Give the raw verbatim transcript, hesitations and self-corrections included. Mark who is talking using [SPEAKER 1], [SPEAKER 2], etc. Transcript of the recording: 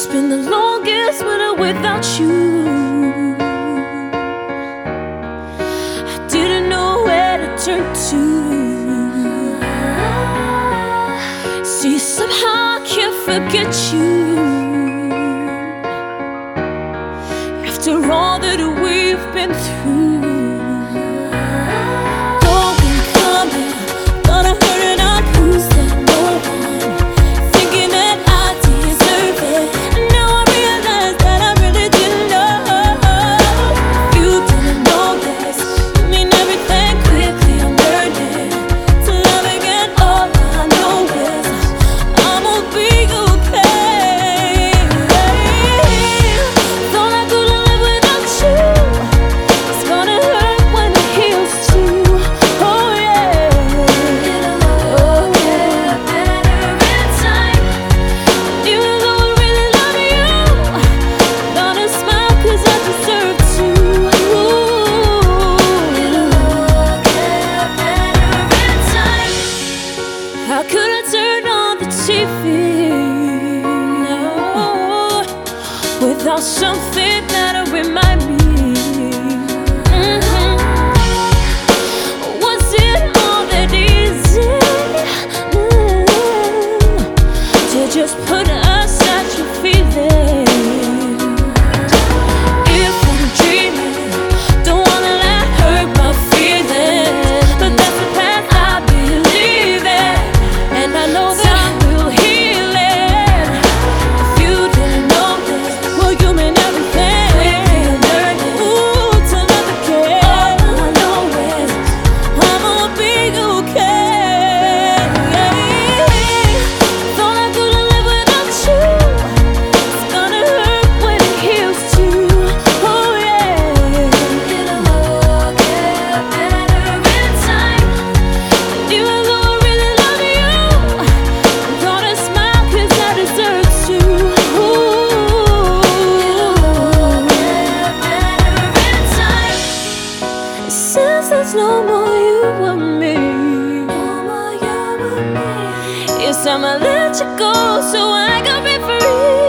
[SPEAKER 1] been the longest winter without you. I didn't know where to turn to. See, somehow I can't forget you. After all that we've been through. How could I turn on the T V no, without something that'll remind me? Mm-hmm. Was it all that easy mm-hmm. to just put aside your feelings? If I'm dreaming, don't wanna let hurt my feelings, but that's the path I believe in. And I know that time will heal it. If you didn't know this, well, you mean everything. Quickly I learned it. Ooh, to love again. All I know is I'ma be okay. Thought I couldn't live without you. It's gonna hurt when it heals too. Oh yeah. It'll all get better in time. And even though I really love you, I'm gonna smile 'cause I deserve to. Ooh, it'll all get better in time. Since there's no more you and me, no more you and me, yes, I'ma let you go so I can be free.